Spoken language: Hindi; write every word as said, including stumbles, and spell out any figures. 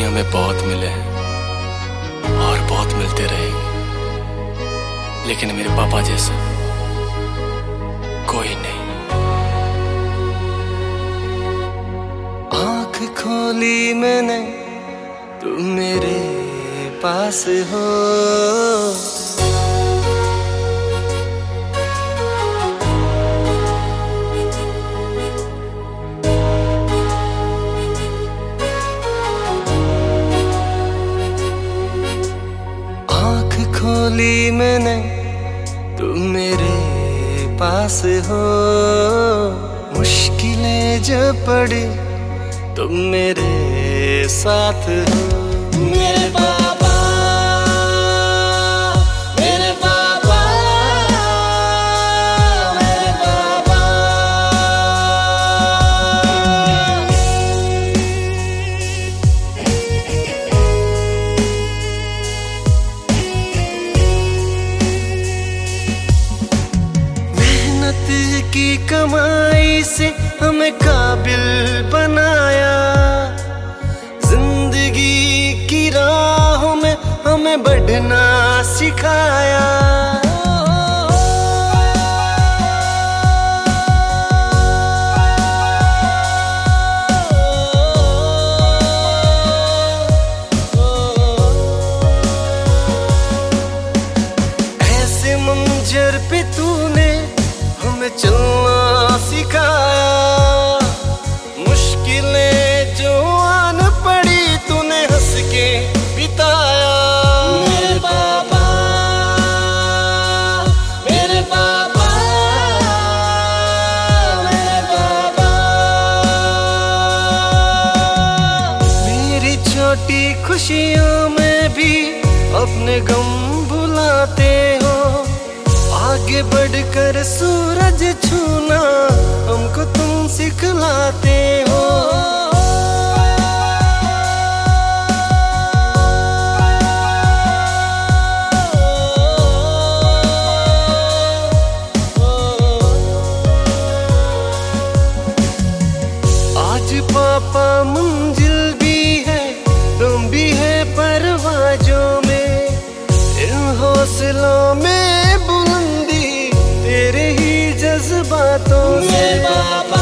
हमें बहुत मिले हैं और बहुत मिलते रहेंगे, लेकिन मेरे पापा जैसा कोई नहीं। आँख खोली मैंने, तुम मेरे पास हो। आँख खोली मैंने, तुम मेरे पास हो। मुश्किलें जब पड़ी, तुम मेरे साथ हो। मेरे पापा, मेरे पापा, मेरे पापा। मेहनत की कमाई से हमें काबिल बनाया, जिंदगी की राहों में हमें बढ़ना सिखाया। ऐसे मंजर पे तूने हमें चलना सिखाया। मुश्किलें जो आन पड़ी, तूने हंस के बिताया। मेरे पापा, मेरे पापा, मेरे पापा। मेरी छोटी खुशियों में भी अपने गम भुलाते हो। आगे बढ़कर सूरज छूना हमको तुम सिखलाते हो। आज पापा मंजिल भी है, तुम भी है परवाजों में। इन हौसलों में बुलंदी तेरे ही जज्बातों से।